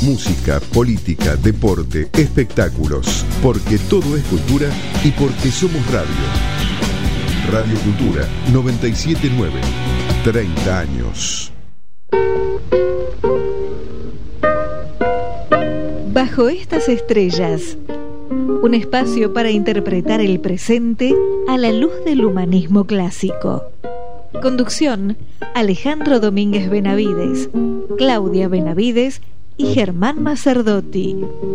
música, política, deporte, espectáculos. Porque todo es cultura y porque somos radio. Radio Cultura 979. 30 años. Bajo estas estrellas, un espacio para interpretar el presente a la luz del humanismo clásico. Conducción: Alejandro Domínguez Benavides, Claudia Benavides y Germán Macerdotti.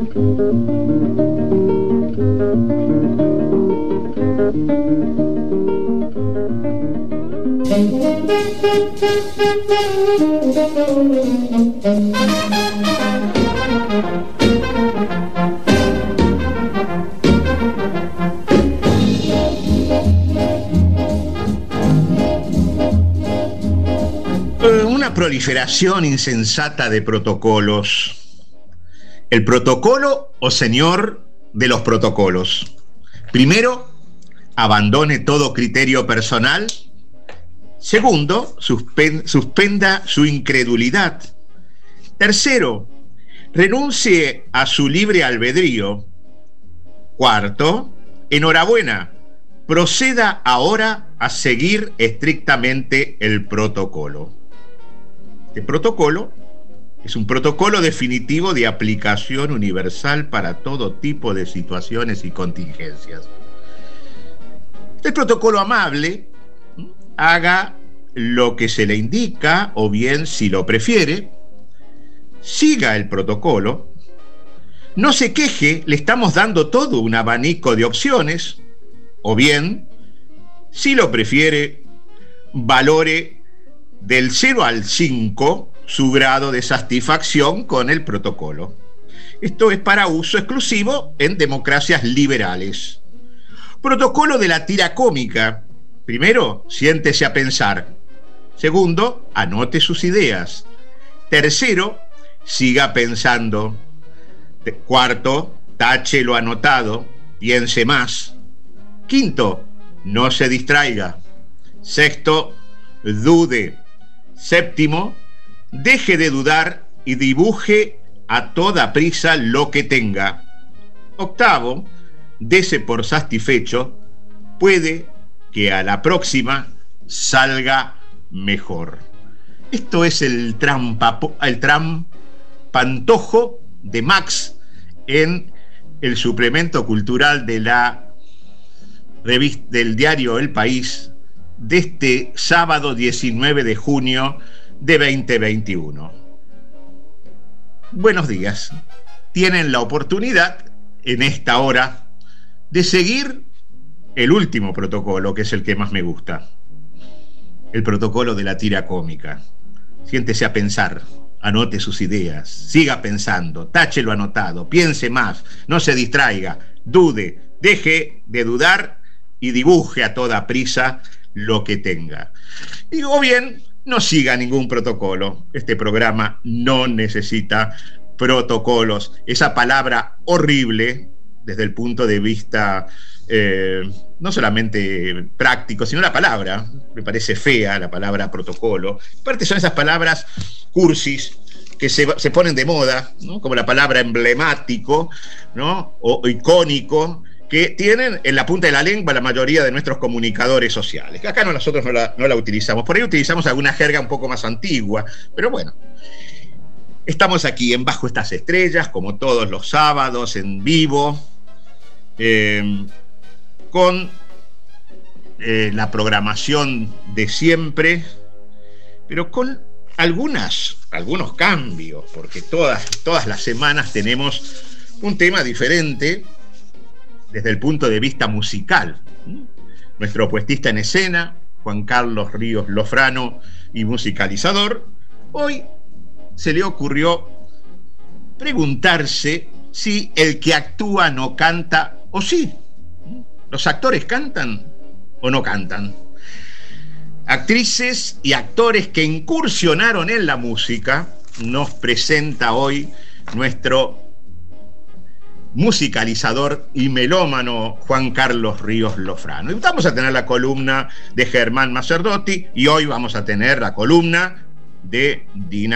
Una proliferación insensata de protocolos. El protocolo o señor de los protocolos. Primero, abandone todo criterio personal. Segundo, suspenda su incredulidad. Tercero, renuncie a su libre albedrío. Cuarto, enhorabuena, proceda ahora a seguir estrictamente el protocolo. Este protocolo es un protocolo definitivo de aplicación universal para todo tipo de situaciones y contingencias. El protocolo amable: haga lo que se le indica, o bien, si lo prefiere, siga el protocolo. No se queje, le estamos dando todo un abanico de opciones. O bien, si lo prefiere, valore del 0 al 5 su grado de satisfacción con el protocolo. Esto es para uso exclusivo en democracias liberales. Protocolo de la tira cómica. Primero, siéntese a pensar. Segundo, anote sus ideas. Tercero, siga pensando. Cuarto, tache lo anotado, piense más. Quinto, no se distraiga. Sexto, dude. Séptimo, deje de dudar y dibuje a toda prisa lo que tenga. Octavo, dese por satisfecho. Puede que a la próxima salga mejor. Esto es el trampantojo de Max en el suplemento cultural de la revista del diario El País de este sábado 19 de junio de 2021. Buenos días. Tienen la oportunidad en esta hora de seguir el último protocolo, que es el que más me gusta. El protocolo de la tira cómica. Siéntese a pensar, anote sus ideas, siga pensando, tache lo anotado, piense más, no se distraiga, dude, deje de dudar y dibuje a toda prisa lo que tenga. O bien, no siga ningún protocolo. Este programa no necesita protocolos. Esa palabra horrible, desde el punto de vista no solamente práctico, sino la palabra, me parece fea la palabra protocolo. Aparte son esas palabras cursis que se ponen de moda, ¿no? Como la palabra emblemático, ¿no? O icónico, que tienen en la punta de la lengua la mayoría de nuestros comunicadores sociales. Acá nosotros no la utilizamos. Por ahí utilizamos alguna jerga un poco más antigua, pero bueno. Estamos aquí en Bajo estas Estrellas, como todos los sábados, en vivo, con la programación de siempre, pero con algunos cambios, porque todas las semanas tenemos un tema diferente desde el punto de vista musical. Nuestro puestista en escena, Juan Carlos Ríos Lofrano, y musicalizador, hoy se le ocurrió preguntarse si el que actúa no canta o sí. ¿Los actores cantan o no cantan? Actrices y actores que incursionaron en la música nos presenta hoy nuestro musicalizador y melómano Juan Carlos Ríos Lofrano. Y vamos a tener la columna de Germán Macerdotti y hoy vamos a tener la columna de Dina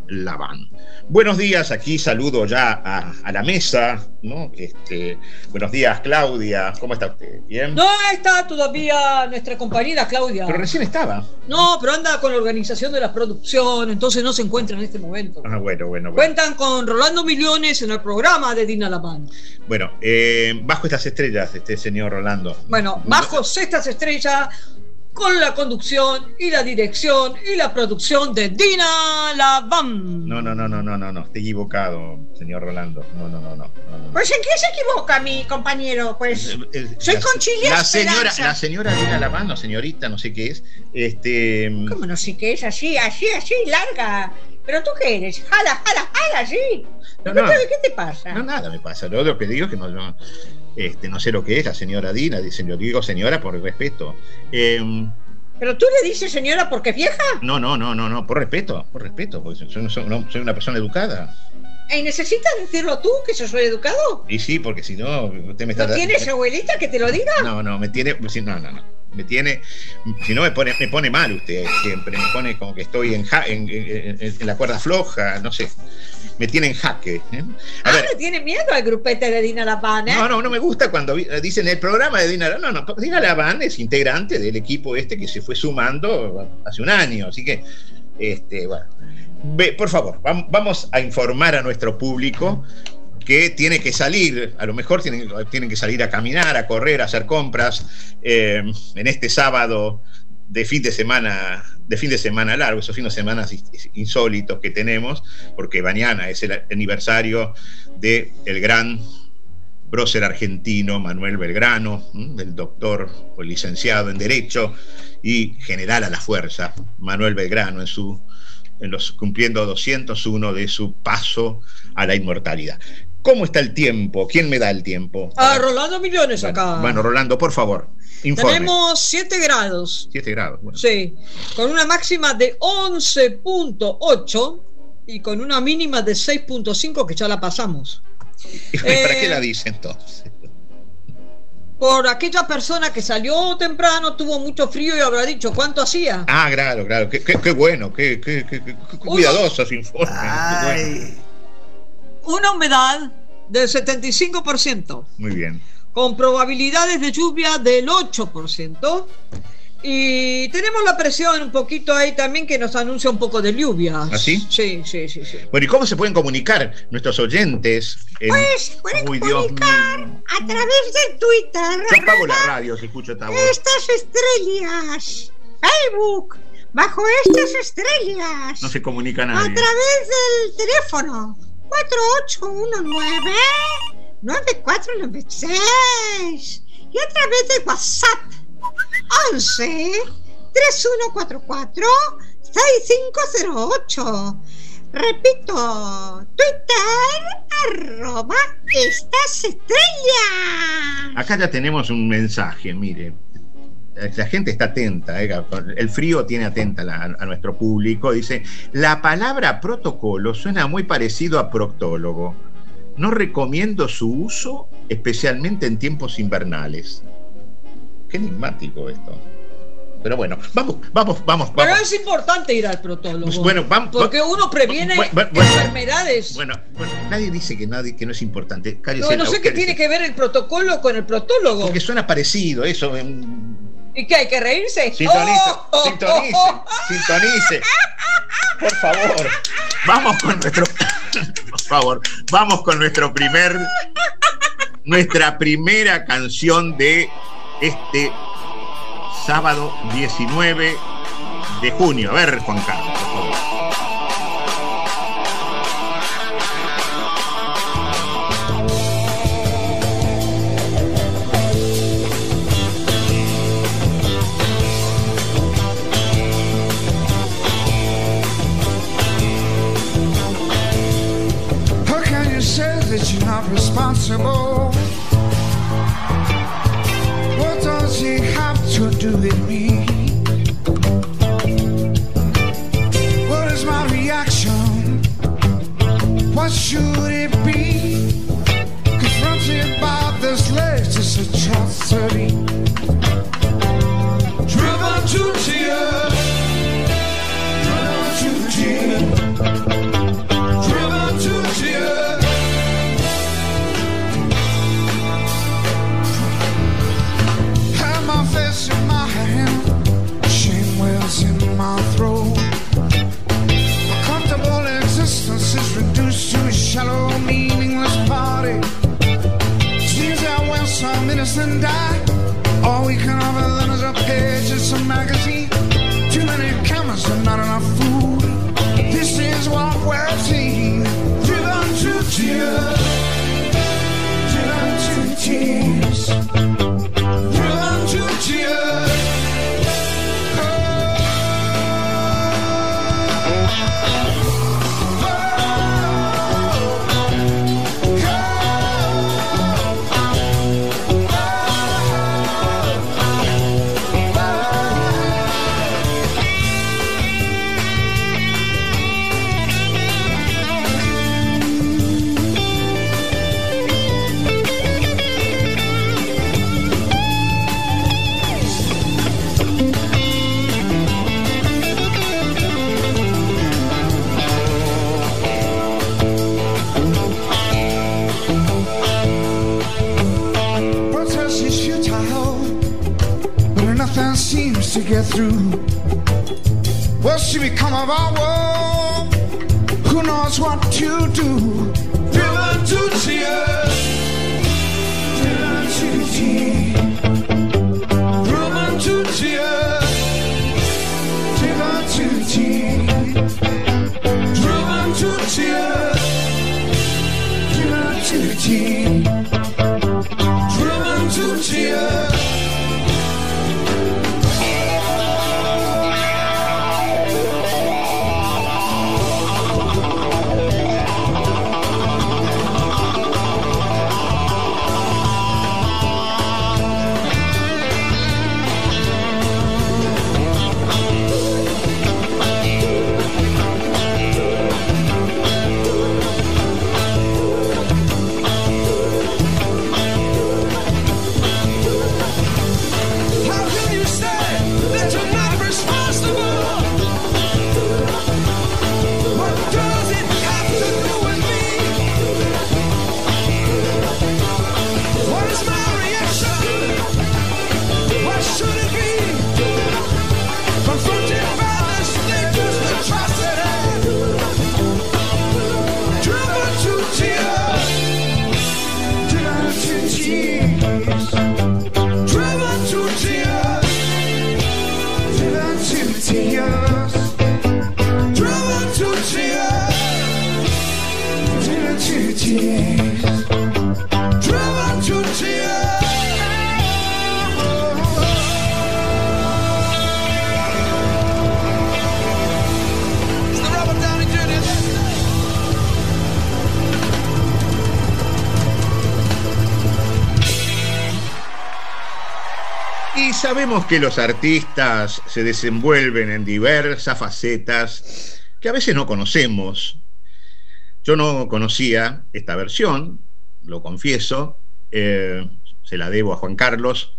Laván. Buenos días, aquí saludo ya a la mesa, ¿no? Buenos días, Claudia, ¿cómo está usted? ¿Bien? No está todavía nuestra compañera Claudia. Pero recién estaba. No, pero anda con la organización de la producción, entonces no se encuentra en este momento. Ah, bueno. Cuentan con Rolando Millones en el programa de Dina Laván. Bueno, bajo estas estrellas, señor Rolando. Bueno, bajo estas estrellas, con la conducción y la dirección y la producción de Dina Laván. No, estoy equivocado, señor Rolando. No. Pues ¿en qué se equivoca mi compañero? Pues soy Conchilia Esperanza. La señora Dina Laván, no, señorita, no sé qué es. ¿Cómo no sé qué es? Así, larga. ¿Pero tú qué eres? Jala, sí. No. ¿Qué te pasa? No, nada me pasa. Lo que digo es que no sé lo que es la señora Dina. Digo señora por respeto. ¿Pero tú le dices señora porque es vieja? No, por respeto, porque soy una persona educada. ¿Y necesitas decirlo tú, que yo soy educado? Y sí, porque si no, usted me está... ¿No tienes abuelita que te lo diga? No, me tiene... No. Me tiene, si no me pone mal usted siempre, me pone como que estoy en la cuerda floja, no sé, me tiene en jaque. A ver, ¿le tiene miedo al grupete de Dina Laván? No me gusta cuando dicen el programa de Dina Laván. No, Dina Laván es integrante del equipo que se fue sumando hace un año, así que, por favor, vamos a informar a nuestro público que tiene que salir, a lo mejor tienen que salir a caminar, a correr, a hacer compras en este sábado de fin de semana largo, esos fines de semana insólitos que tenemos, porque mañana es el aniversario del gran prócer argentino Manuel Belgrano, del doctor o licenciado en Derecho y general a la fuerza, Manuel Belgrano, cumpliendo 201 de su paso a la inmortalidad. ¿Cómo está el tiempo? ¿Quién me da el tiempo? Rolando Millones acá. Bueno, Rolando, por favor, informe. Tenemos 7 grados. 7 grados, bueno. Sí, con una máxima de 11.8 y con una mínima de 6.5 que ya la pasamos. ¿Para qué la dice entonces? Por aquella persona que salió temprano, tuvo mucho frío y habrá dicho cuánto hacía. Ah, claro. Qué bueno, qué cuidadosos informes. Bueno. Una humedad del 75%. Muy bien. Con probabilidades de lluvia del 8%. Y tenemos la presión un poquito ahí también que nos anuncia un poco de lluvia. ¿Ah, sí? Sí. Bueno, ¿y cómo se pueden comunicar nuestros oyentes? Pues pueden comunicar a través de Twitter. Yo apago la radio si escucho esta voz. Estas estrellas. Facebook. Bajo estas estrellas. No se comunica nadie. A través del teléfono 4819-9496 y a través de WhatsApp 11-3144-6508. Repito, Twitter @estas estrellas. Acá ya tenemos un mensaje, mire. La gente está atenta, el frío tiene atenta a nuestro público. Dice: la palabra protocolo suena muy parecido a proctólogo. No recomiendo su uso, especialmente en tiempos invernales. Qué enigmático esto. Pero bueno, vamos. Pero es importante ir al proctólogo. Bueno, porque uno previene enfermedades. Bueno, nadie dice que no es importante. Cállese, no sé qué tiene que ver el protocolo con el proctólogo. Porque suena parecido, eso. ¿Y qué, hay que reírse? Sintonice. Por favor. Vamos con nuestra primera canción de este sábado 19 de junio. A ver, Juan Carlos, por favor. That you're not responsible. What does it have to do with me? What is my reaction? What should it be? Confronted by this latest atrocity, driven to tears, introduced to a shallow, meaningless party. Seems that when some innocent die, all we can offer them is a page of some magazine. Too many cameras and not enough food. This is what we're seeing. Driven to tears, driven to tears, driven to tears. Seems to get through. What's she become of our world? Who knows what to do? Driven to tears, driven to tears, driven to tears, driven to tears, driven to tears, driven to tears, driven to tears. Sabemos que los artistas se desenvuelven en diversas facetas que a veces no conocemos. Yo no conocía esta versión, lo confieso, se la debo a Juan Carlos.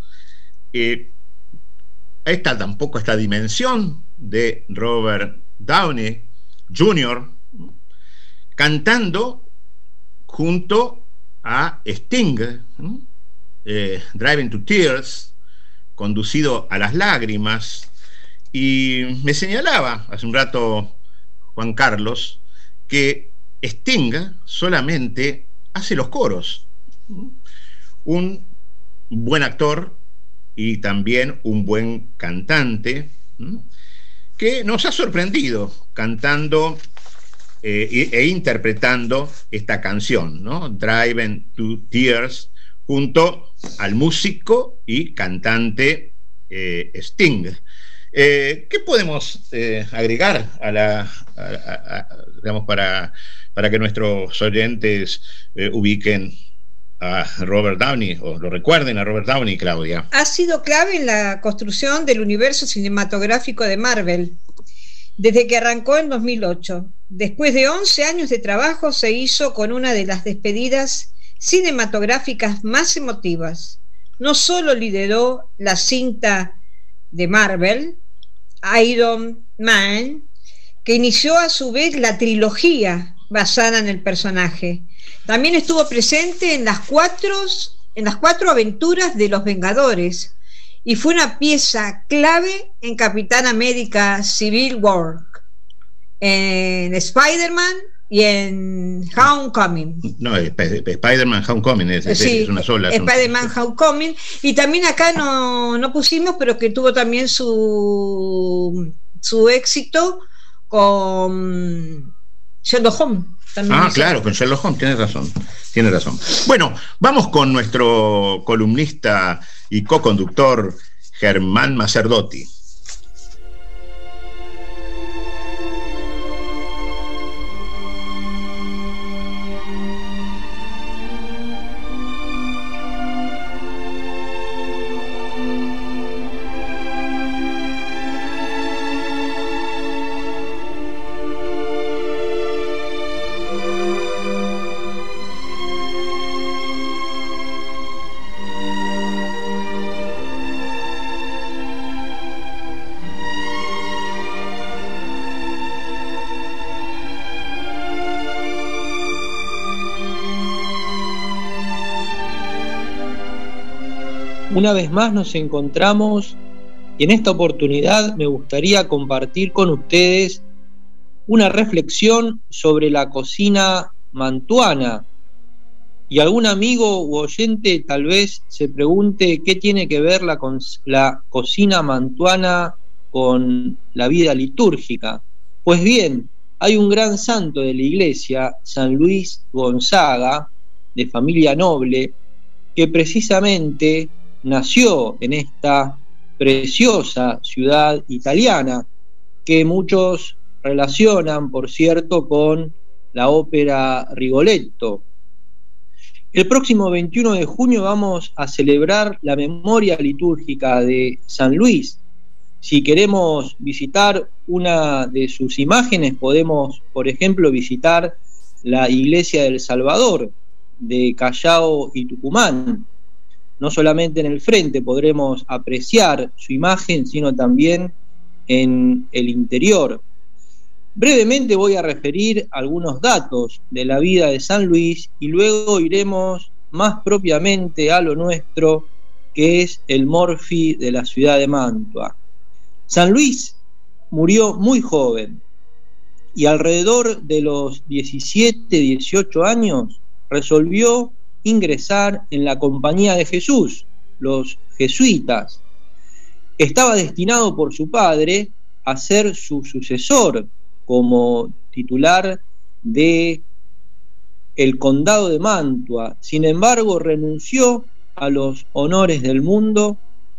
Tampoco esta dimensión de Robert Downey Jr. cantando junto a Sting, Driving to Tears, conducido a las lágrimas. Y me señalaba hace un rato Juan Carlos que Sting solamente hace los coros. Un buen actor y también un buen cantante que nos ha sorprendido cantando e interpretando esta canción, ¿no? Driving to Tears, junto al músico y cantante Sting. ¿Qué podemos agregar digamos, para que nuestros oyentes ubiquen a Robert Downey o lo recuerden a Robert Downey, Claudia? Ha sido clave en la construcción del universo cinematográfico de Marvel desde que arrancó en 2008. Después de 11 años de trabajo se hizo con una de las despedidas cinematográficas más emotivas. No solo lideró la cinta de Marvel, Iron Man, que inició a su vez la trilogía basada en el personaje. También estuvo presente en las cuatro aventuras de los Vengadores y fue una pieza clave en Capitán América Civil War, en Spider-Man y en Homecoming. No, Spider-Man Homecoming es una sola. Spider-Man Homecoming. Y también acá no pusimos, pero que tuvo también su éxito con Sherlock Holmes. Claro, con Sherlock Holmes, tiene razón. Bueno, vamos con nuestro columnista y co-conductor Germán Macerdotti. Una vez más nos encontramos y en esta oportunidad me gustaría compartir con ustedes una reflexión sobre la cocina mantuana. Y algún amigo u oyente tal vez se pregunte qué tiene que ver la cocina mantuana con la vida litúrgica. Pues bien, hay un gran santo de la iglesia, San Luis Gonzaga, de familia noble, que precisamente nació en esta preciosa ciudad italiana, que muchos relacionan, por cierto, con la ópera Rigoletto. El próximo 21 de junio vamos a celebrar la memoria litúrgica de San Luis. Si queremos visitar una de sus imágenes, podemos, por ejemplo, visitar la iglesia del Salvador de Callao y Tucumán. No solamente en el frente podremos apreciar su imagen, sino también en el interior. Brevemente voy a referir algunos datos de la vida de San Luis y luego iremos más propiamente a lo nuestro, que es el Morphy de la ciudad de Mantua. San Luis murió muy joven y alrededor de los 17, 18 años resolvió ingresar en la Compañía de Jesús, los jesuitas. Estaba destinado por su padre a ser su sucesor como titular de el condado de Mantua. Sin embargo, renunció a los honores del mundo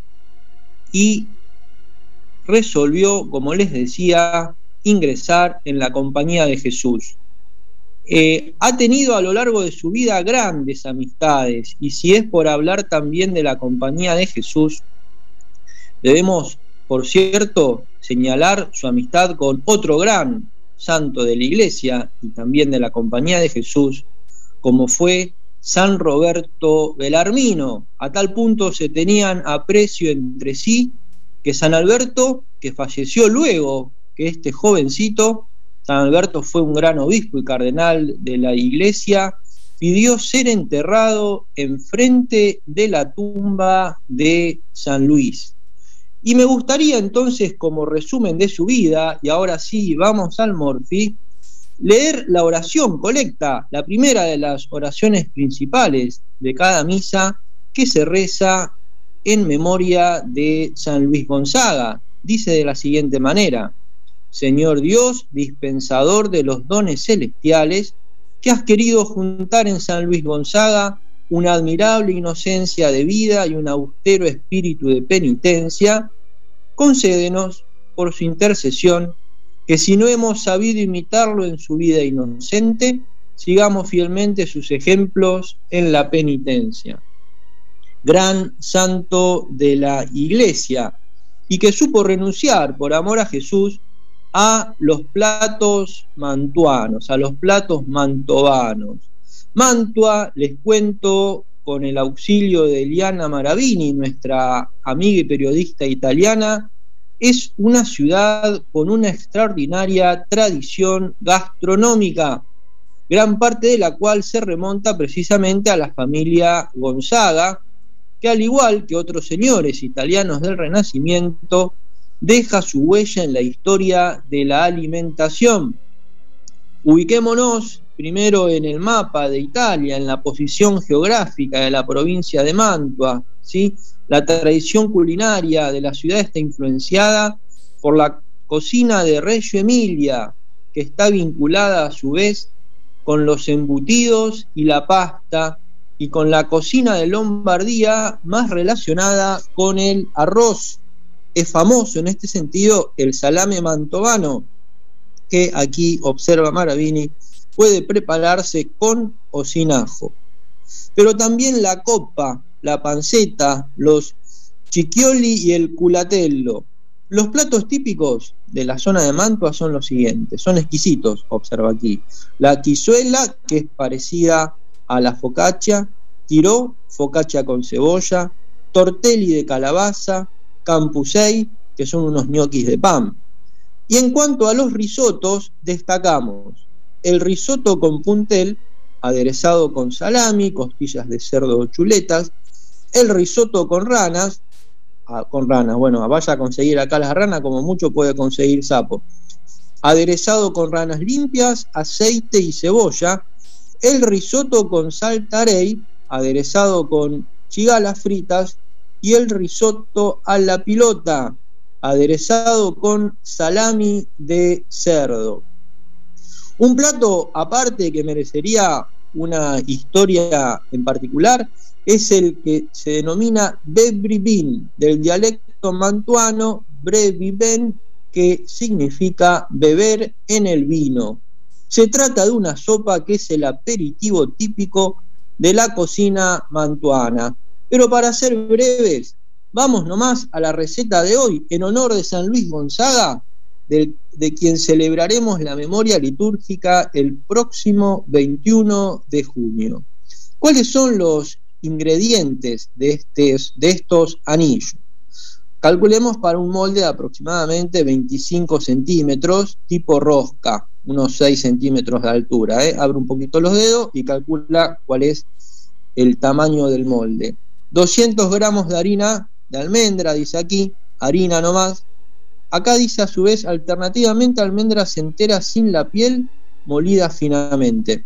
y resolvió, como les decía, ingresar en la Compañía de Jesús. Ha tenido a lo largo de su vida grandes amistades, y si es por hablar también de la Compañía de Jesús, debemos, por cierto, señalar su amistad con otro gran santo de la Iglesia y también de la Compañía de Jesús, como fue San Roberto Belarmino. A tal punto se tenían aprecio entre sí que San Alberto, que falleció luego que este jovencito, San Alberto fue un gran obispo y cardenal de la Iglesia, pidió ser enterrado enfrente de la tumba de San Luis. Y me gustaría entonces, como resumen de su vida, y ahora sí vamos al Morphy, leer la oración colecta, la primera de las oraciones principales de cada misa, que se reza en memoria de San Luis Gonzaga. Dice de la siguiente manera: Señor Dios, dispensador de los dones celestiales, que has querido juntar en San Luis Gonzaga una admirable inocencia de vida y un austero espíritu de penitencia, concédenos, por su intercesión, que si no hemos sabido imitarlo en su vida inocente, sigamos fielmente sus ejemplos en la penitencia. Gran santo de la Iglesia, y que supo renunciar por amor a Jesús a los platos mantuanos, a los platos mantovanos. Mantua, les cuento, con el auxilio de Eliana Maravini, nuestra amiga y periodista italiana, es una ciudad con una extraordinaria tradición gastronómica, gran parte de la cual se remonta precisamente a la familia Gonzaga, que al igual que otros señores italianos del Renacimiento, deja su huella en la historia de la alimentación. Ubiquémonos primero en el mapa de Italia, en la posición geográfica de la provincia de Mantua, ¿sí? La tradición culinaria de la ciudad está influenciada por la cocina de Reggio Emilia, que está vinculada a su vez con los embutidos y la pasta, y con la cocina de Lombardía más relacionada con el arroz. Es famoso en este sentido el salame mantovano, que aquí observa Maravini, puede prepararse con o sin ajo. Pero también la coppa, la panceta, los cicchioli y el culatello. Los platos típicos de la zona de Mantua son los siguientes, son exquisitos, observa aquí. La tizuela, que es parecida a la focaccia, tirò, focaccia con cebolla, tortelli de calabaza, campusei, que son unos ñoquis de pan. Y en cuanto a los risotos, destacamos el risotto con puntel, aderezado con salami, costillas de cerdo o chuletas, el risotto con ranas, bueno, vaya a conseguir acá las ranas, como mucho puede conseguir sapo, aderezado con ranas limpias, aceite y cebolla, el risotto con saltarei, aderezado con cigalas fritas, y el risotto alla pilota, aderezado con salami de cerdo. Un plato aparte que merecería una historia en particular es el que se denomina bebribin, del dialecto mantuano breviben, que significa beber en el vino. Se trata de una sopa que es el aperitivo típico de la cocina mantuana. Pero para ser breves, vamos nomás a la receta de hoy, en honor de San Luis Gonzaga, de quien celebraremos la memoria litúrgica el próximo 21 de junio. ¿Cuáles son los ingredientes de estos anillos? Calculemos para un molde de aproximadamente 25 centímetros, tipo rosca, unos 6 centímetros de altura. Abre un poquito los dedos y calcula cuál es el tamaño del molde. 200 gramos de harina de almendra, dice aquí, harina nomás. Acá dice a su vez alternativamente almendras enteras sin la piel, molidas finamente.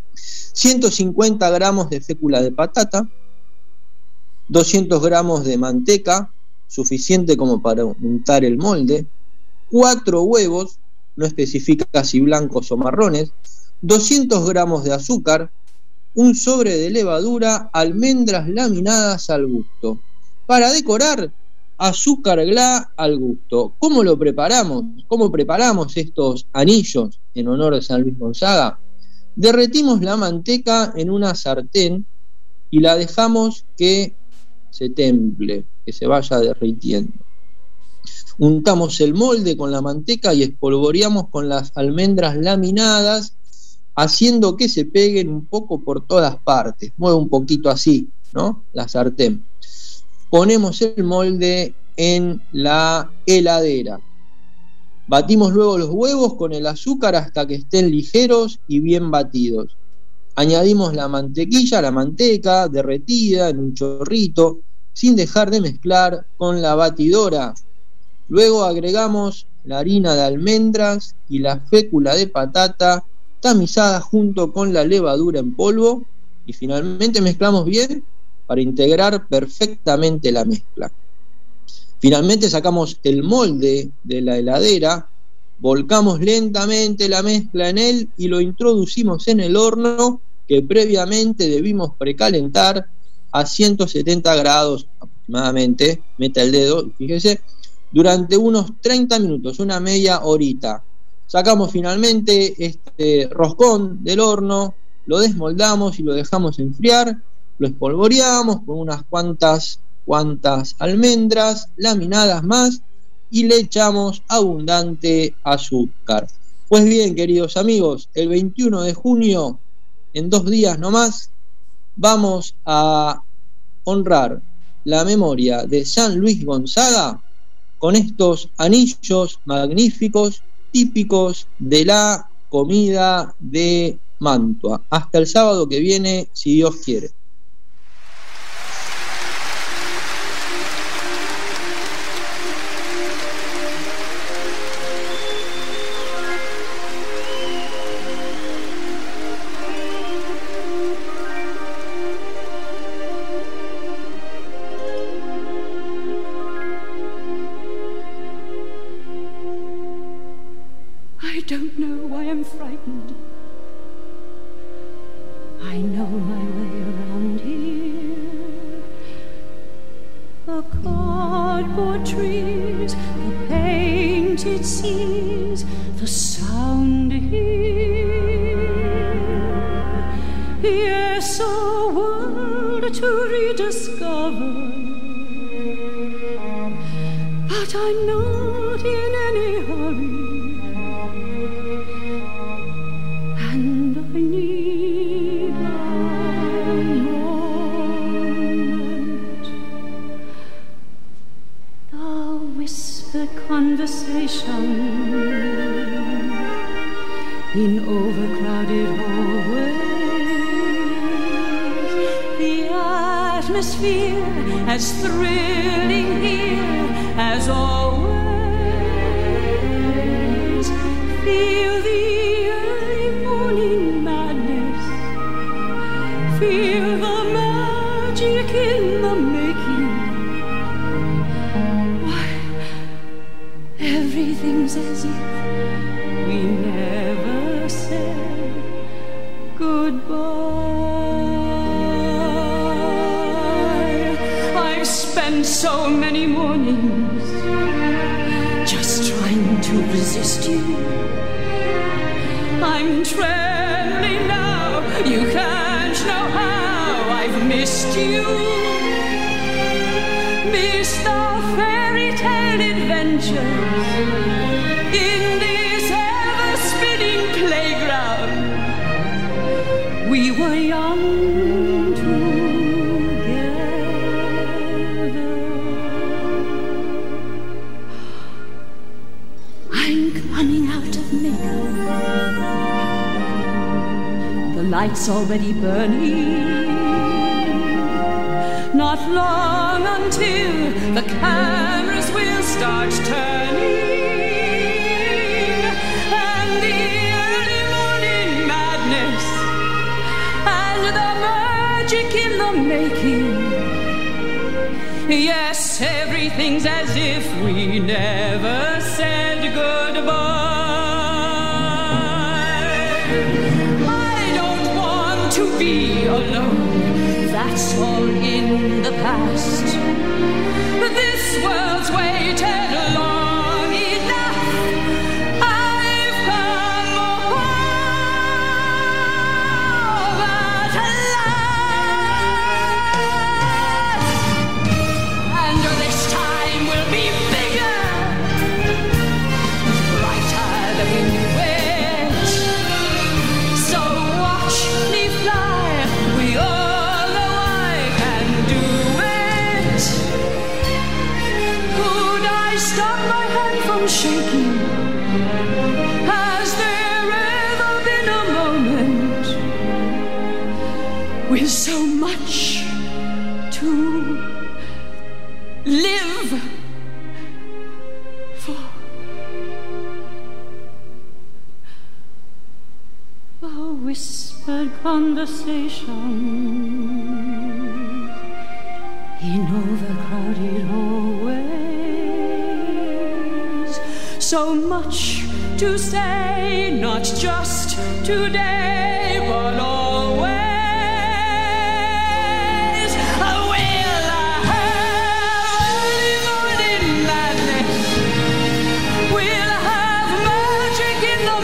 150 gramos de fécula de patata, 200 gramos de manteca, suficiente como para untar el molde, 4 huevos, no especifica si blancos o marrones, 200 gramos de azúcar, un sobre de levadura, almendras laminadas al gusto. Para decorar, azúcar gla al gusto. ¿Cómo lo preparamos? ¿Cómo preparamos estos anillos en honor de San Luis Gonzaga? Derretimos la manteca en una sartén y la dejamos que se temple, que se vaya derritiendo. Untamos el molde con la manteca y espolvoreamos con las almendras laminadas, haciendo que se peguen un poco por todas partes. Mueve un poquito así, ¿no? La sartén. Ponemos el molde en la heladera. Batimos luego los huevos con el azúcar hasta que estén ligeros y bien batidos. Añadimos la mantequilla, la manteca derretida en un chorrito, sin dejar de mezclar con la batidora. Luego agregamos la harina de almendras y la fécula de patata tamizada junto con la levadura en polvo, y finalmente mezclamos bien para integrar perfectamente la mezcla. Finalmente sacamos el molde de la heladera, volcamos lentamente la mezcla en él y lo introducimos en el horno que previamente debimos precalentar a 170 grados aproximadamente, meta el dedo, fíjese, durante unos 30 minutos, una media horita. Sacamos finalmente este roscón del horno, lo desmoldamos y lo dejamos enfriar, lo espolvoreamos con unas cuantas almendras laminadas más y le echamos abundante azúcar. Pues bien, queridos amigos, el 21 de junio, en 2 días nomás, vamos a honrar la memoria de San Luis Gonzaga con estos anillos magníficos típicos de la comida de Mantua. Hasta el sábado que viene, si Dios quiere. don't know why I'm frightened. I know my way around here. The cardboard trees, the painted seas, the sound here. Yes, a world to rediscover. But I'm not in any hurry, and I need a moment. The whispered conversation in overcrowded hallways, the atmosphere as thrilling here as always. Feel the early morning madness, feel the magic in the making. Why, everything's as if we never said goodbye. I've spent so many mornings just trying to resist you. I'm trembling now, you can't know how I've missed you. Missed our fairy tale adventures in this ever-spinning playground. We were young together. I'm coming out of makeup. The light's already burning. Not long until the cameras will start turning, and the early morning madness and the magic in the making. Yes, everything's as if we never said goodbye. I don't want to be alone, that's all in the past. This world's waited long enough. I've come home at last, and this time will be bigger, brighter than we knew it. So watch me fly, we all know I can do it. Could I stop my hand from shaking? Has there ever been a moment with so much to live for? A whispered conversation in overcrowded hallways. So much to say, not just today, but always. Will I have early morning madness? Will I have magic in the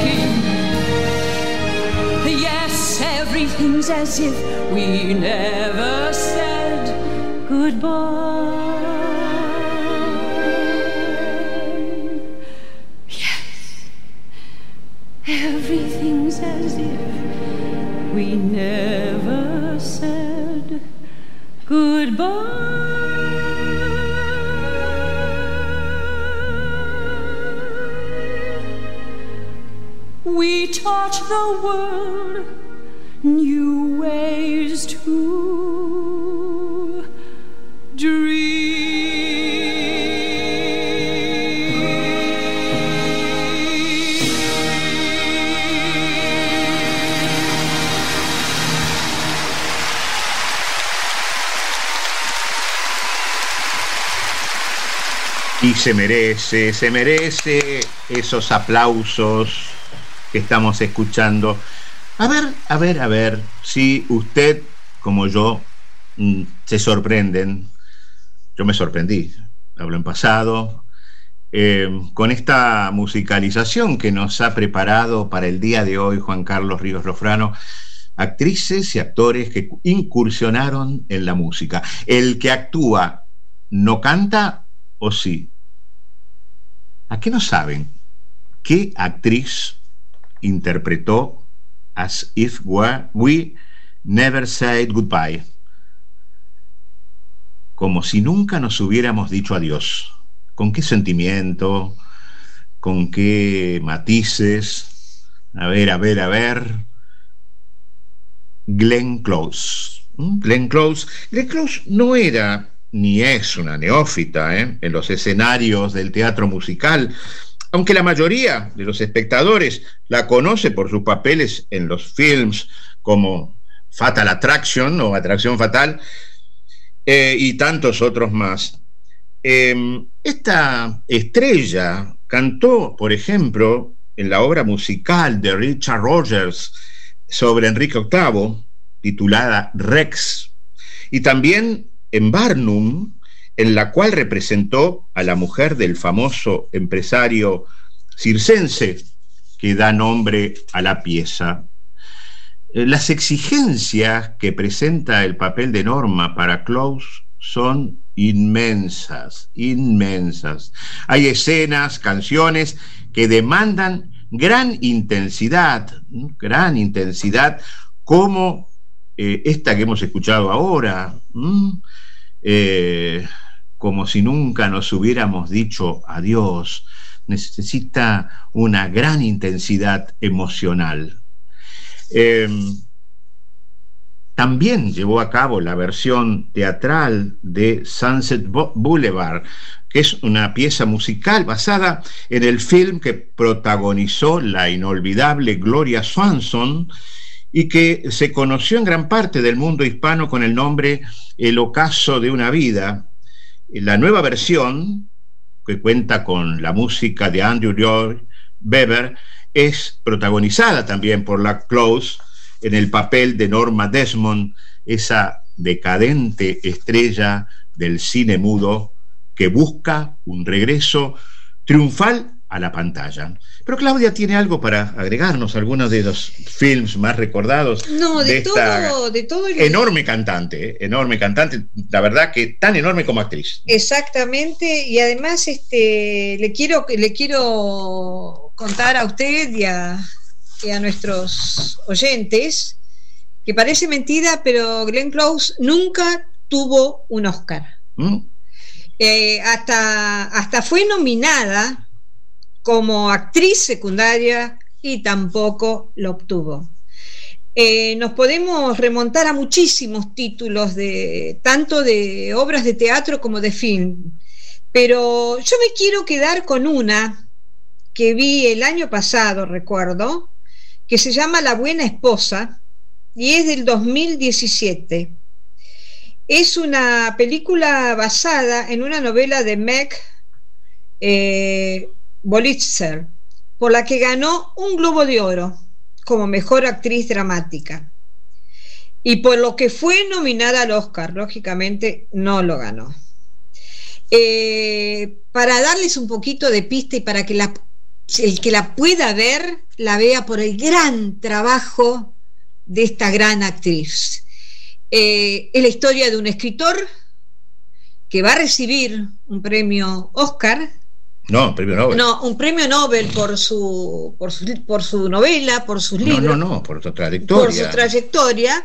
making? Yes, everything's as if we never said goodbye. Yes, everything's as if we never said goodbye. We taught the world new ways to Y se merece esos aplausos que estamos escuchando. A ver, si usted, como yo, se sorprenden. Yo me sorprendí, hablo en pasado, con esta musicalización que nos ha preparado para el día de hoy Juan Carlos Ríos Lofrano. Actrices y actores que incursionaron en la música. El que actúa, ¿no canta o sí? ¿A qué no saben? ¿Qué actriz interpretó As If We Never Said Goodbye? Como si nunca nos hubiéramos dicho adiós. ¿Con qué sentimiento? ¿Con qué matices? A ver. Glenn Close. Glenn Close no era ni es una neófita en los escenarios del teatro musical, aunque la mayoría de los espectadores la conoce por sus papeles en los films como Fatal Attraction o Atracción Fatal, y tantos otros más. Esta estrella cantó, por ejemplo, en la obra musical de Richard Rodgers sobre Enrique VIII, titulada Rex, y también en Barnum, en la cual representó a la mujer del famoso empresario circense que da nombre a la pieza. Las exigencias que presenta el papel de Norma para Close son inmensas. Hay escenas, canciones que demandan gran intensidad, como esta que hemos escuchado ahora, como si nunca nos hubiéramos dicho adiós. Necesita una gran intensidad emocional. También llevó a cabo la versión teatral de Sunset Boulevard, que es una pieza musical basada en el film que protagonizó la inolvidable Gloria Swanson y que se conoció en gran parte del mundo hispano con el nombre El ocaso de una vida. La nueva versión, que cuenta con la música de Andrew Lloyd Webber, es protagonizada también por la Close en el papel de Norma Desmond, esa decadente estrella del cine mudo que busca un regreso triunfal a la pantalla. Pero Claudia tiene algo para agregarnos, algunos de los films más recordados. No, de todo enorme cantante, la verdad que tan enorme como actriz. Exactamente, y además le quiero contar a usted y a nuestros oyentes que parece mentira, pero Glenn Close nunca tuvo un Oscar. Hasta fue nominada como actriz secundaria y tampoco lo obtuvo. Nos podemos remontar a muchísimos títulos tanto de obras de teatro como de film, pero yo me quiero quedar con una que vi el año pasado, recuerdo, que se llama La buena esposa y es del 2017. Es una película basada en una novela de Meg Wolitzer, por la que ganó un Globo de Oro como mejor actriz dramática, y por lo que fue nominada al Oscar. Lógicamente no lo ganó. Para darles un poquito de pista y para que el que la pueda ver la vea por el gran trabajo de esta gran actriz. Es la historia de un escritor que va a recibir un premio Oscar. No, premio Nobel. No, un premio Nobel por su novela, por sus libros. No, por su trayectoria. Por su trayectoria.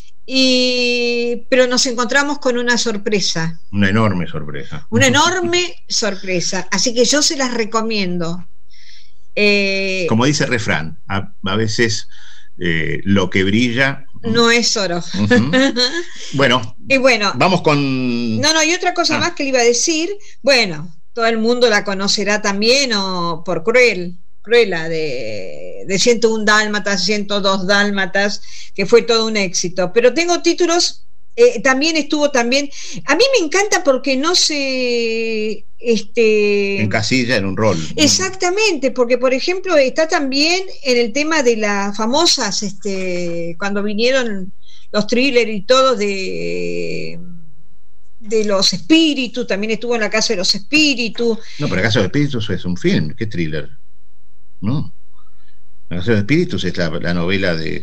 Pero nos encontramos con una sorpresa. Una enorme sorpresa. Una enorme sorpresa. Así que yo se las recomiendo. Como dice el refrán, a veces lo que brilla no es oro. Bueno, vamos con... No, y otra cosa más que le iba a decir. Bueno, todo el mundo la conocerá también por Cruella de 101 Dálmatas, 102 Dálmatas, que fue todo un éxito. Pero tengo títulos también estuvo también. A mí me encanta porque no se encasilla en un rol. Exactamente, porque por ejemplo está también en el tema de las famosas, cuando vinieron los thrillers y todo de los espíritus, también estuvo en La Casa de los Espíritus. No, pero La Casa de los Espíritus es un film, ¿qué thriller? No. La Casa de los Espíritus es la novela de...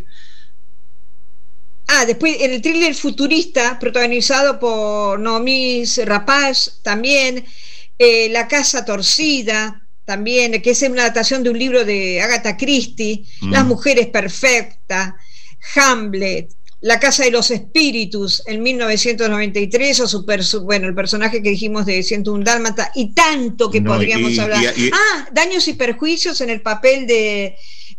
Después en el thriller futurista, protagonizado por Noomi Rapace, también, La Casa Torcida, también, que es una adaptación de un libro de Agatha Christie, Las Mujeres Perfectas, Hamlet, La Casa de los Espíritus, en 1993, o el personaje que dijimos de 101 Dálmata, y tanto que podríamos hablar. Daños y Perjuicios, en el papel de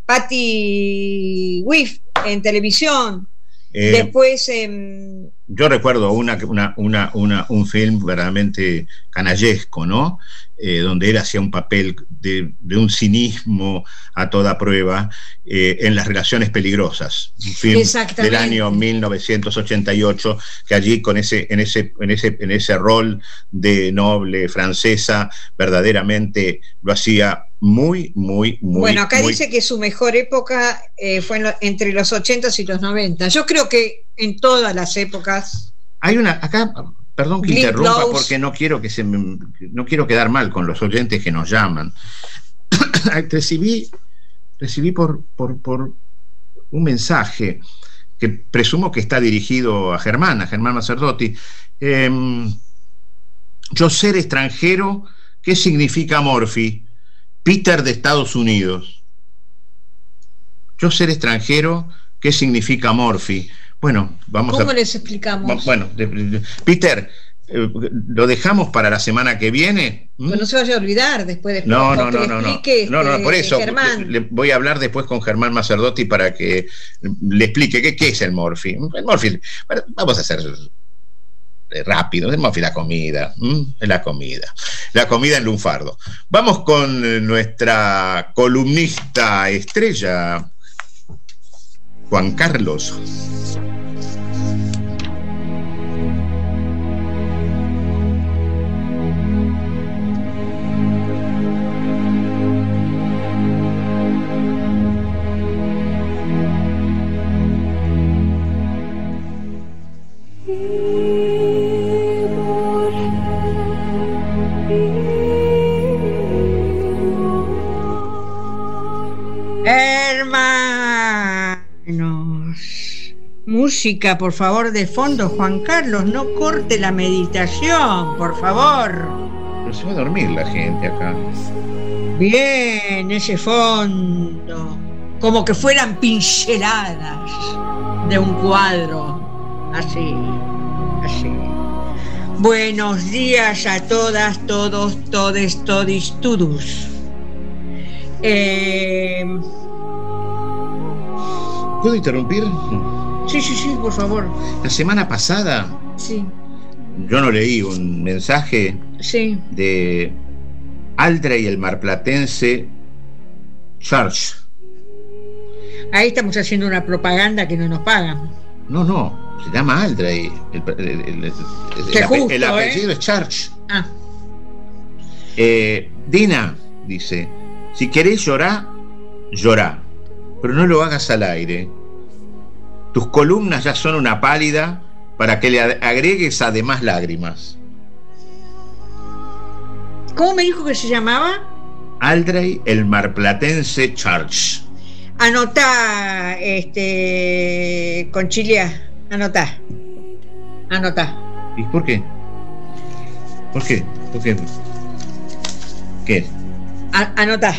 Patty Whiff en televisión. Después yo recuerdo un film verdaderamente canallesco, ¿no? Donde él hacía un papel de un cinismo a toda prueba en Las Relaciones Peligrosas, un film del año 1988, que allí en ese rol de noble francesa verdaderamente lo hacía muy bueno. Acá dice que su mejor época fue entre los 80s y los 90. Yo creo que en todas las épocas hay acá, perdón que interrumpa, porque no quiero quedar mal con los oyentes que nos llaman. recibí por un mensaje que presumo que está dirigido a Germán Macerdotti. Yo ser extranjero, ¿qué significa Morphy? Peter de Estados Unidos. Yo ser extranjero, ¿qué significa Morphy? Bueno, ¿Cómo les explicamos? Bueno, Peter, ¿lo dejamos para la semana que viene? Pues no se vaya a olvidar después de No, por eso le voy a hablar después con Germán Macerdotti para que le explique qué es el Morphy. El Morphy, bueno, vamos a hacer rápido, el Morphy, la comida en lunfardo. Vamos con nuestra columnista estrella, Juan Carlos. Música, por favor, de fondo, Juan Carlos, no corte la meditación, por favor. Pero se va a dormir la gente acá. Bien, ese fondo, como que fueran pinceladas de un cuadro, así. Buenos días a todas, todos, todes, todis, tudus. ¿Puedo interrumpir? Sí, por favor. La semana pasada yo no leí un mensaje de Aldrey, el marplatense Church. Ahí estamos haciendo una propaganda que no nos pagan. No, se llama Aldrey. El apellido es Church. Dina dice: si querés llorar, llorá, pero no lo hagas al aire. Tus columnas ya son una pálida para que le agregues además lágrimas. ¿Cómo me dijo que se llamaba? Aldrey, el marplatense Church. Anotá, Conchilia, anotá. ¿Y por qué? ¿Qué? Anotá.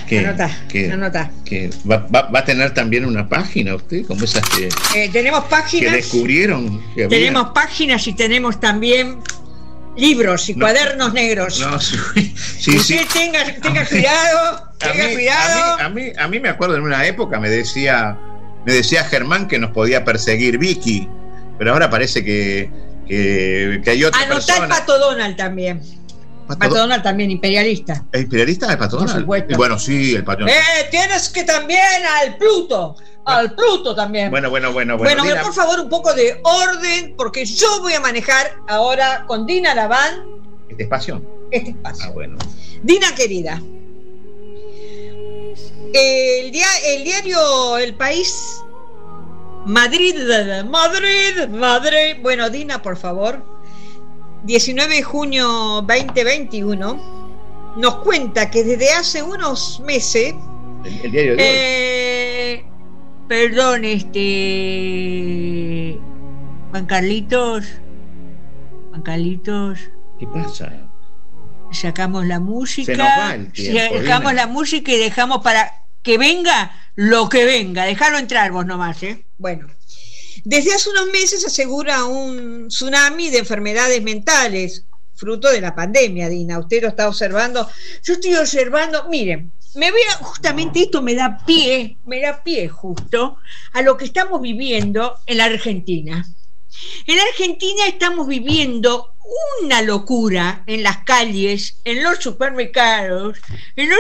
¿Va a tener también una página usted? Como esas que tenemos páginas. Que descubrieron. Tenemos páginas y tenemos también libros y cuadernos negros. Usted tenga cuidado. A mí me acuerdo en una época me decía Germán que nos podía perseguir Vicky, pero ahora parece que hay otra persona. Anotá el Pato Donald también. Pato Donald también, imperialista. ¿El imperialista el Pato Por Donald? supuesto. Bueno, sí, el Pato Donald. Tienes que también al Pluto. Al Pluto también. Bueno. Bueno, Dina, por favor, un poco de orden, porque yo voy a manejar ahora con Dina Laván ¿este espacio? este espacio. Ah, bueno. Dina querida, el diario El País, Madrid. Bueno, Dina, por favor, 19 de junio 2021, nos cuenta que desde hace unos meses, El diario de hoy. perdón, Juan Carlitos, ¿Qué pasa? sacamos la música, Se nos va el tiempo, sacamos Dina. la música y dejamos para que venga lo que venga, déjalo entrar vos nomás, Bueno, desde hace unos meses se asegura un tsunami de enfermedades mentales, fruto de la pandemia, Dina, usted lo está observando, yo estoy observando, miren, justamente esto me da pie justo a lo que estamos viviendo en la Argentina. En la Argentina estamos viviendo una locura en las calles, en los supermercados, en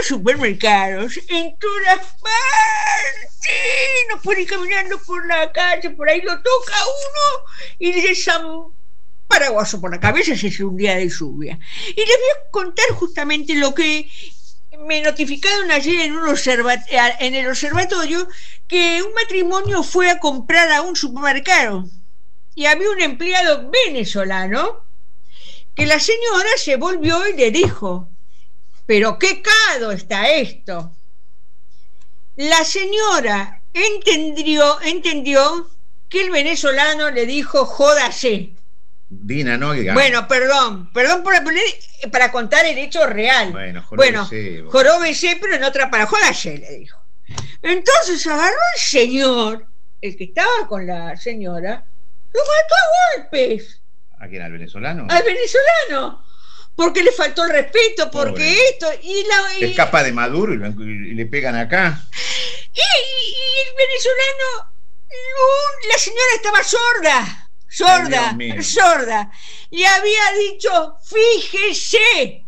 todas partes. Nos ponen caminando por la calle, por ahí lo toca uno y le paraguaso por la cabeza si es un día de lluvia. Y les voy a contar justamente lo que me notificaron ayer en el observatorio, que un matrimonio fue a comprar a un supermercado y había un empleado venezolano que la señora se volvió y le dijo: pero qué caro está esto. La señora entendió que el venezolano le dijo: jódase. Dina, ¿no? Bueno, perdón para contar el hecho real. Joróbese, pero en otra para jódase, le dijo. Entonces agarró el señor, el que estaba con la señora, lo mató a golpes. ¿A quién? ¿Al venezolano? Al venezolano, porque le faltó el respeto, porque Pobre. esto Escapa de Maduro y le pegan acá. Y el venezolano, la señora estaba sorda. Ay, Dios mío. Sorda. Le había dicho: fíjese.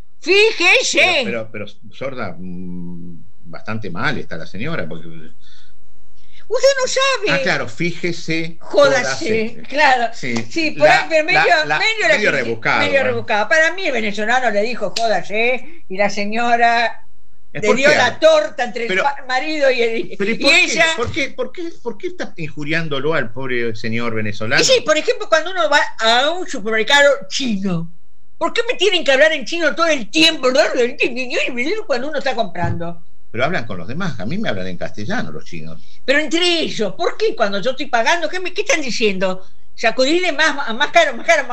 Pero sorda, bastante mal está la señora, porque... Usted no sabe. Ah, claro, fíjese. Jódase, claro. Sí, por ahí, pero medio rebuscado. Medio rebuscado. Para mí el venezolano le dijo: jódase, y la señora le dio la torta entre el marido y ella. ¿Por qué está injuriándolo al pobre señor venezolano? Y sí, por ejemplo, cuando uno va a un supermercado chino, ¿por qué me tienen que hablar en chino todo el tiempo cuando uno está comprando? Pero hablan con los demás, a mí me hablan en castellano los chinos. Pero entre ellos, ¿por qué cuando yo estoy pagando, qué están diciendo? ¿Sacudirle más caro?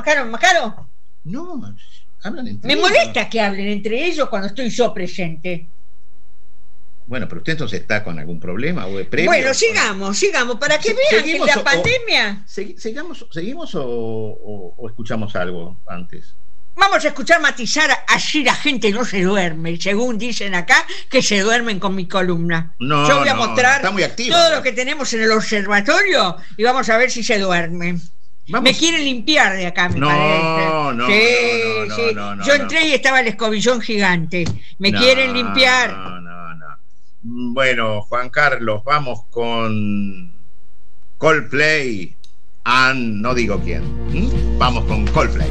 No, hablan entre Me ellos. molesta que hablen entre ellos cuando estoy yo presente. Bueno, pero usted entonces está con algún problema o de previo. Bueno, sigamos, para que vean que la pandemia... ¿Seguimos o escuchamos algo antes? Vamos a escuchar matizar, así la gente no se duerme, según dicen acá, que se duermen con mi columna. Yo voy a mostrar está muy activa, todo lo que tenemos en el observatorio y vamos a ver si se duermen. Me quieren limpiar de acá, me parece. No. Yo entré y estaba el escobillón gigante. Me quieren limpiar. No. Bueno, Juan Carlos, vamos con Coldplay and no digo quién. Vamos con Coldplay.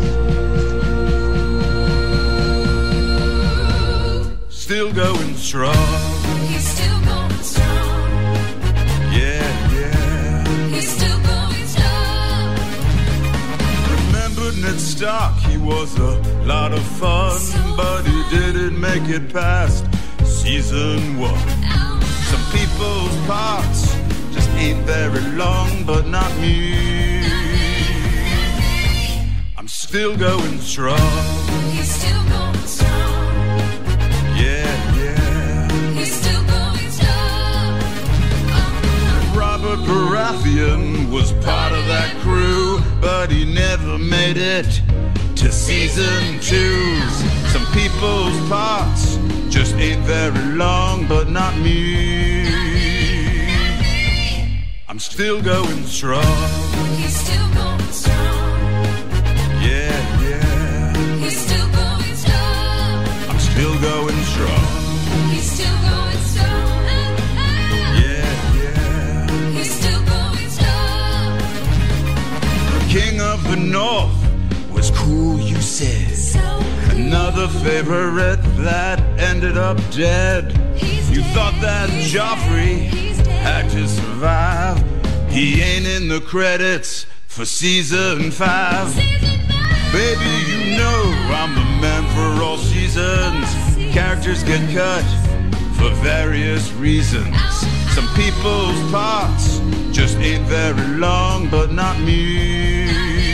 Still going strong. He's still going strong. Yeah. He's still going strong. Remember Ned Stark, he was a lot of fun, but he didn't make it past season 1. Some people's parts just ain't very long, but not me. I'm still going strong. He's still going strong. Yeah. He's still going strong. Robert Baratheon was part of that crew, but he never made it to season 2. Some people's parts just ain't very long, but not me. I'm still going strong. He's still going strong. Yeah. He's still going of the North was cool, you said. Another favorite that ended up dead. You thought that Joffrey had to survive. He ain't in the credits for season 5. Baby, you know I'm the man for all seasons. Characters get cut for various reasons. Some people's parts just ain't very long, but not me.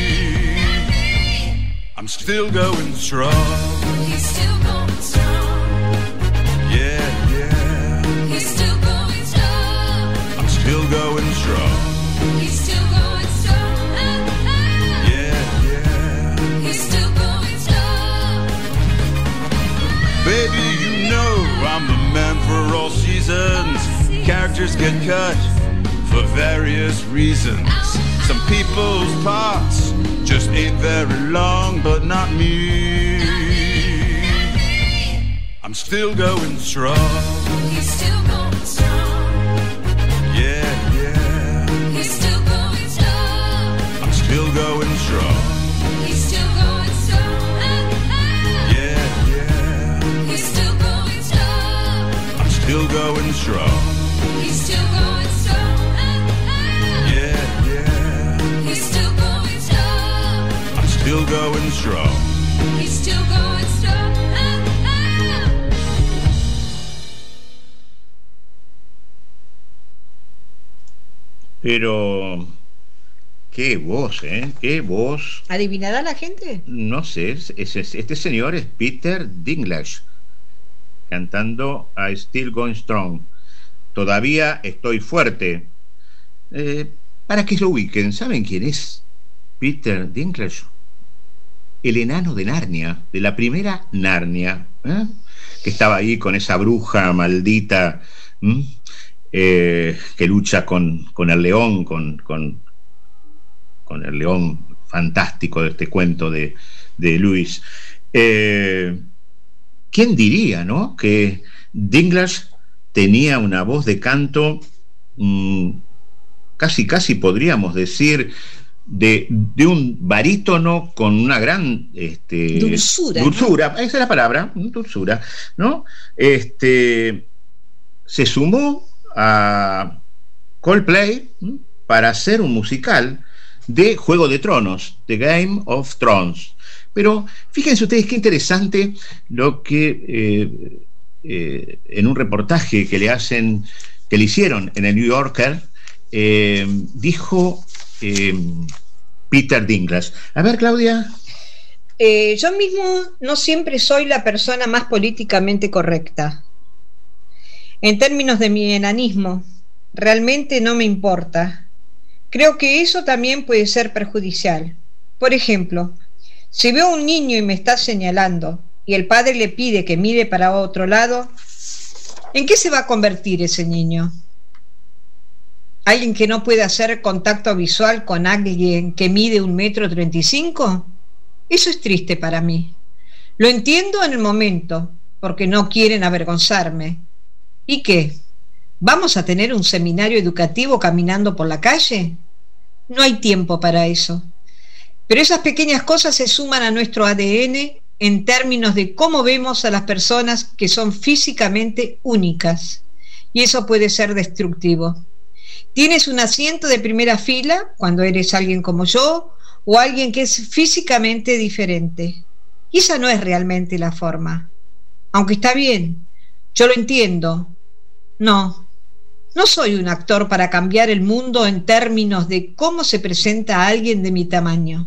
I'm still going strong. He's still going strong. Yeah, yeah. He's still going strong. I'm still going strong. He's still going strong. Yeah, yeah. He's still going strong. Baby, you know I'm the man for all seasons. Characters get cut for various reasons. Some people's parts just ain't very long, but not me. I'm still going strong. He's still going strong. Yeah, yeah. He's still going strong. I'm still going strong. He's still going strong. Yeah, yeah. He's still going strong. I'm still going strong. He's still going strong. Yeah, yeah. He's still going strong. I'm still going strong. He's still going strong. Pero qué voz, ¿eh? Qué voz. ¿Adivinará la gente? No sé, este señor es Peter Dinklage cantando a Still Going Strong. Todavía estoy fuerte. Para que lo ubiquen, ¿saben quién es Peter Dinklage? El enano de Narnia, de la primera Narnia, que estaba ahí con esa bruja maldita, que lucha con el león, con el león fantástico de este cuento de Lewis. ¿Quién diría, no? Que Dinklage tenía una voz de canto casi podríamos decir de un barítono con una gran dulzura, ¿no? Esa es la palabra, dulzura, ¿no? Se sumó a Coldplay para hacer un musical de Juego de Tronos, The Game of Thrones. Pero fíjense ustedes qué interesante lo que en un reportaje que le hicieron en el New Yorker, dijo Peter Dinklage. A ver, Claudia. Yo mismo no siempre soy la persona más políticamente correcta. En términos de mi enanismo, realmente no me importa. Creo que eso también puede ser perjudicial. Por ejemplo, si veo a un niño y me está señalando y el padre le pide que mire para otro lado, ¿en qué se va a convertir ese niño? ¿Alguien que no puede hacer contacto visual con alguien que mide 1,35 m? Eso es triste para mí. Lo entiendo en el momento, porque no quieren avergonzarme. ¿Y qué? ¿Vamos a tener un seminario educativo caminando por la calle? No hay tiempo para eso. Pero esas pequeñas cosas se suman a nuestro ADN en términos de cómo vemos a las personas que son físicamente únicas. Y eso puede ser destructivo. Tienes un asiento de primera fila cuando eres alguien como yo o alguien que es físicamente diferente. Y esa no es realmente la forma. Aunque está bien, yo lo entiendo. No soy un actor para cambiar el mundo en términos de cómo se presenta a alguien de mi tamaño.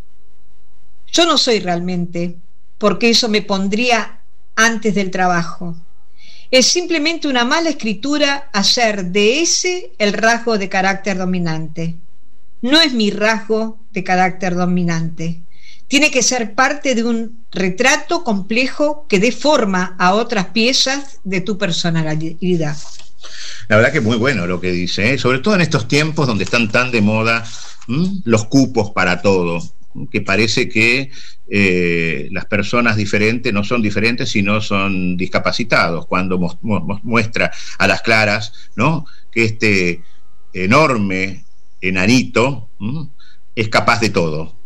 Yo no soy realmente, porque eso me pondría antes del trabajo. Es simplemente una mala escritura hacer de ese el rasgo de carácter dominante. No es mi rasgo de carácter dominante. Tiene que ser parte de un retrato complejo que dé forma a otras piezas de tu personalidad. La verdad que es muy bueno lo que dice, ¿eh? Sobre todo en estos tiempos donde están tan de moda los cupos para todo, que parece que las personas diferentes no son diferentes, sino son discapacitados, cuando muestra a las claras, ¿no?, que este enorme enanito es capaz de todo.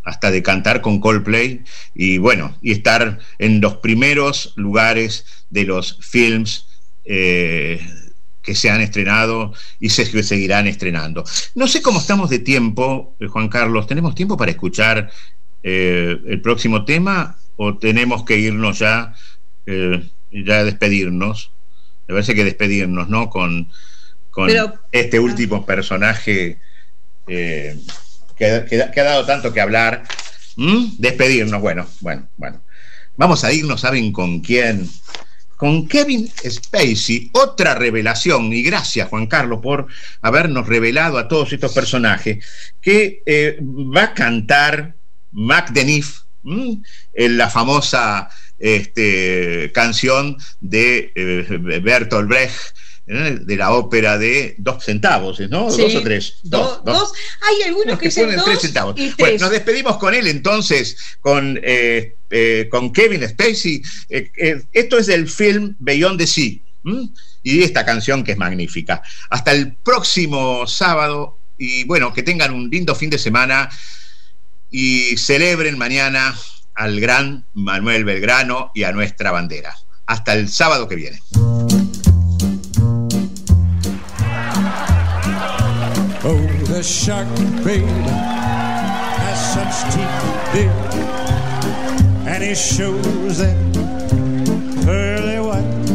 hasta de cantar con Coldplay y bueno, y estar en los primeros lugares de los films que se han estrenado y se seguirán estrenando. No sé cómo estamos de tiempo, Juan Carlos. ¿Tenemos tiempo para escuchar el próximo tema o tenemos que irnos ya a despedirnos? Me parece que despedirnos, ¿no? Con este último personaje que ha dado tanto que hablar. Despedirnos, bueno. Vamos a irnos, ¿saben con quién? Con Kevin Spacey, otra revelación, y gracias Juan Carlos por habernos revelado a todos estos personajes, que va a cantar Macbeth, en la famosa canción de Bertolt Brecht, de la ópera de 2 centavos, ¿no? Sí. 2 o 3. 2. Hay algunos que dicen 2 centavos. y 3. Bueno, nos despedimos con él entonces, con Kevin Spacey. Esto es del film Beyond the Sea, y esta canción que es magnífica. Hasta el próximo sábado, y bueno, que tengan un lindo fin de semana y celebren mañana al gran Manuel Belgrano y a nuestra bandera. Hasta el sábado que viene. Oh, the shark, baby, has such teeth, dear, and he shows that pearly white.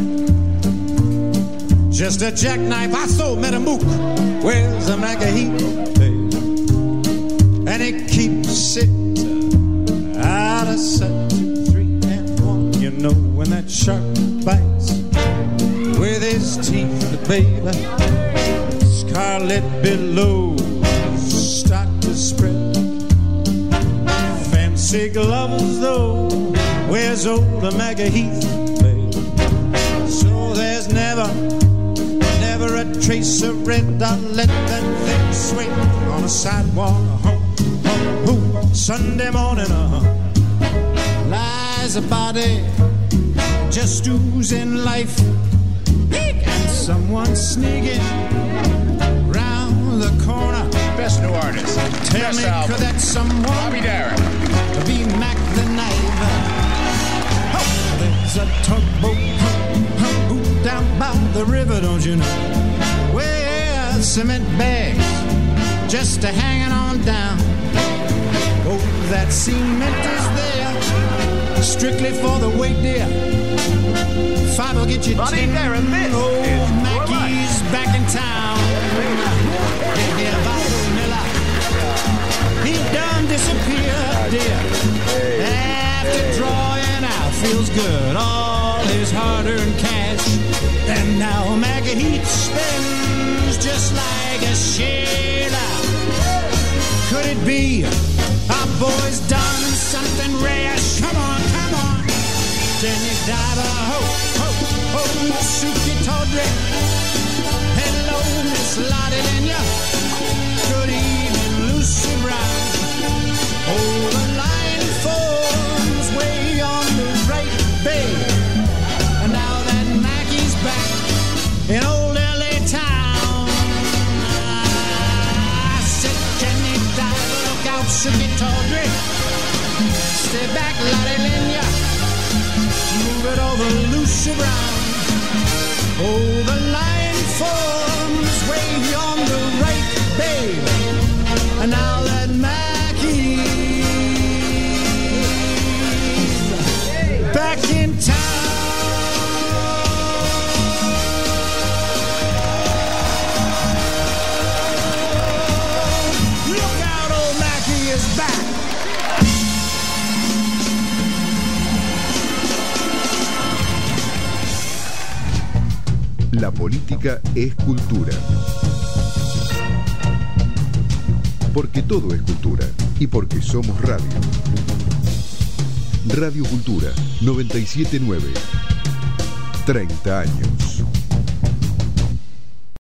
Just a jackknife, I so met a mook. Where's a Macahee, baby? And he keeps it out of sight. 2, 3, and 1. You know when that shark bites with his teeth, baby, scarlet billows start to spread. Fancy gloves, though, where's old Macahee, baby? So there's never a trace of red. I'll let that thing swing on a sidewalk. Sunday morning, lies a body just oozing life, and someone sneaking round the corner. Best new artist. Tell me, album. could that someone Bobby Darin be Mac the Knife? Oh, there's a tugboat down by the river, don't you know? Where cement bags just a hanging on down. Oh, that cement is there strictly for the weight, dear. 5 will get you 10. Oh, Mackey's back in town. Yeah, Bobby Miller, he done disappeared, dear. After drawing out, feels good, all his hard-earned cash. And now Macahee spends just like a sailor. Could it be our boy's done something rash? Come on, Jenny Diver, ho, ho, ho, Suki Tawdry. Hello, Miss Lottie Lenya. Good evening, Lucy Brown. Oh, the line forms way on the right, babe. And now that Mackey's back in old LA town, I said, Jenny Diver, look out, Suki Tawdry. Stay back, Lottie Lenya. Move it over, Lucy Brown. Oh, the line forms way on the right, babe. And now that Mackey's back in town. Look out, old Mackey is back. La política es cultura. Porque todo es cultura y porque somos radio. Radio Cultura 979. 30 años.